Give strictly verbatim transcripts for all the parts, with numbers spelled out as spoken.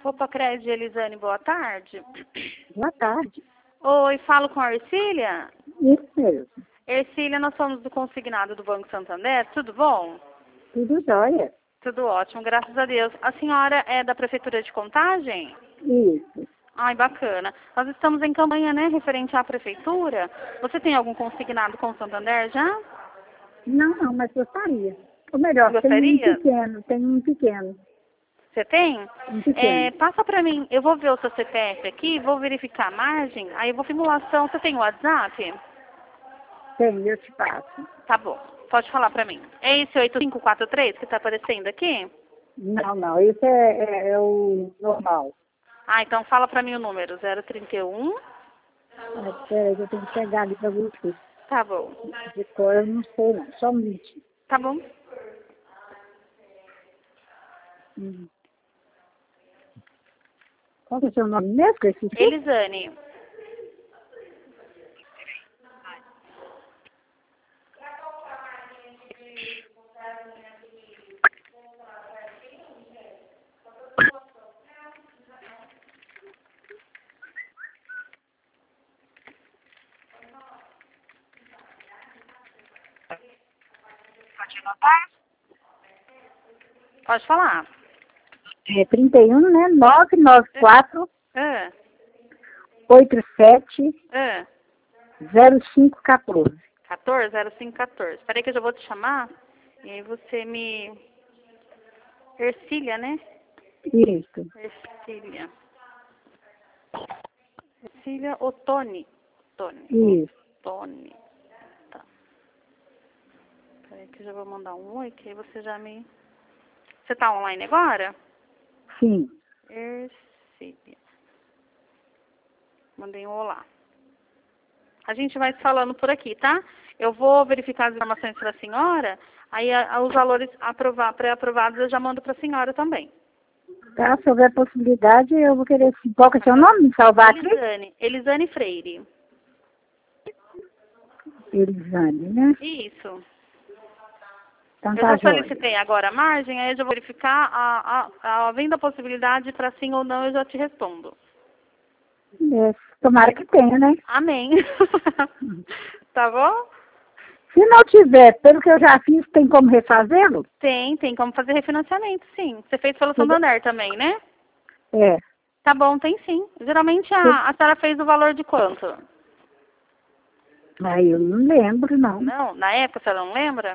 Opa, Crédito Elisane, boa tarde. Boa tarde. Oi, falo com a Ercília? Isso mesmo. Ercília, nós somos do consignado do Banco Santander, tudo bom? Tudo jóia. Tudo ótimo, graças a Deus. A senhora é da Prefeitura de Contagem? Isso. Ai, bacana. Nós estamos em campanha, né, referente à Prefeitura. Você tem algum consignado com o Santander já? Não, não, mas gostaria. Ou melhor, Gostaria? tem um pequeno, tem um pequeno. Você tem? Um pequeno. É, passa pra mim, eu vou ver o seu C P F aqui, vou verificar a margem, aí eu vou simulação. Você tem o WhatsApp? Tem, eu te passo. Tá bom, pode falar pra mim. É esse oito cinco quatro três que tá aparecendo aqui? Não, não, isso é, é, é o normal. Ah, então fala pra mim o número, zero trinta e um. Ah, peraí, que eu tenho que pegar ali pra você. Tá bom. De cor eu não sei não, só um minutinho. Tá bom. Hum. Qual que é o seu nome mesmo? Que eu esqueci? Elisane. Pode anotar? Pode falar. É trinta e um, né? nove nove quatro, Ah, oito sete, ah. zero cinco um quatro. quatorze, zero cinco quatorze. Espera aí que eu já vou te chamar. E aí você me... Ercília, né? Isso. Ercília. Ercília Ottoni. Ottoni. Isso. Ottoni. Tá. Espera aí que eu já vou mandar um oi, que aí você já me... Você tá online agora? Sim. Ercília. Mandei um olá. A gente vai se falando por aqui, tá? Eu vou verificar as informações para a senhora, aí a, a, os valores aprovar, pré-aprovados eu já mando para a senhora também. Tá, se houver possibilidade, eu vou querer... Qual que é o seu nome? Me salvar aqui? Elisane, Elisane Freire. Elisane, né? Isso. Então Eu tá, já jóia. solicitei agora a margem, aí eu já vou verificar, a, a, a, havendo a possibilidade para sim ou não, eu já te respondo. É, tomara que tenha, né? Amém. Tá bom? Se não tiver, pelo que eu já fiz, tem como refazê-lo? Tem, tem como fazer refinanciamento, sim. Você fez pelo Santander também, né? É. Tá bom, tem sim. Geralmente a, a senhora fez o valor de quanto? Aí eu não lembro, não. Não? Na época a senhora não lembra?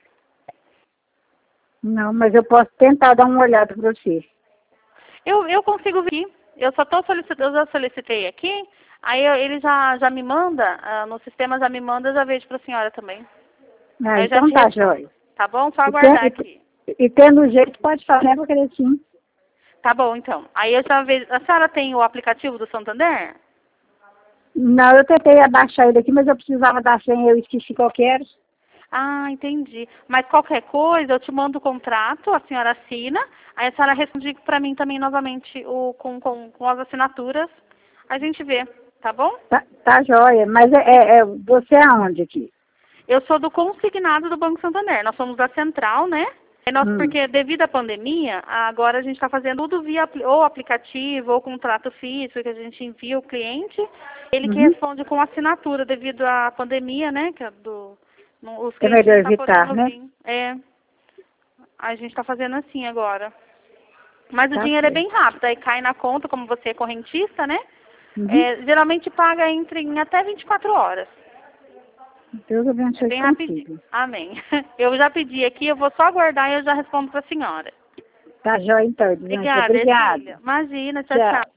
Não, mas eu posso tentar dar uma olhada para você. Eu, eu consigo vir. Eu só tô solicitando, eu já solicitei aqui, aí eu- ele já, já me manda, ah, no sistema já me manda, eu já vejo pra senhora também. Ah, Aí eu já então te tá, respondo. jóia. Tá bom? Só E, aguardar ten- aqui. e, e tendo jeito, pode fazer, eu vou querer sim. Tá bom, então. Aí eu já vejo. A senhora tem o aplicativo do Santander? Não, eu tentei abaixar ele aqui, mas eu precisava da senha, eu esqueci qualquer. Ah, entendi. Mas qualquer coisa, eu te mando o contrato, a senhora assina, aí a senhora responde pra mim também novamente o, com, com, com as assinaturas, a gente vê, tá bom? Tá, tá jóia, mas é, é, é você é aonde aqui? Eu sou do consignado do Banco Santander, nós somos da central, né? E nós, Hum. porque devido à pandemia, agora a gente está fazendo tudo via apli- ou aplicativo ou contrato físico, que a gente envia o cliente, ele que Uhum. responde com assinatura devido à pandemia, né? Que é do, não- os É clientes melhor não estão evitar, podendo né? vir. É, a gente está fazendo assim agora. Mas o Tá dinheiro é certo. bem rápido, aí cai na conta, como você é correntista, né? Uhum. É, geralmente paga entre em até vinte e quatro horas. Deus É abençoe bem rapidinho. consigo. Amém. Eu já pedi aqui, eu vou só aguardar e eu já respondo para a senhora. Tá jóia então, Elisane. Obrigada, Obrigada. Ercília. Imagina, tchau, Tchau. tchau.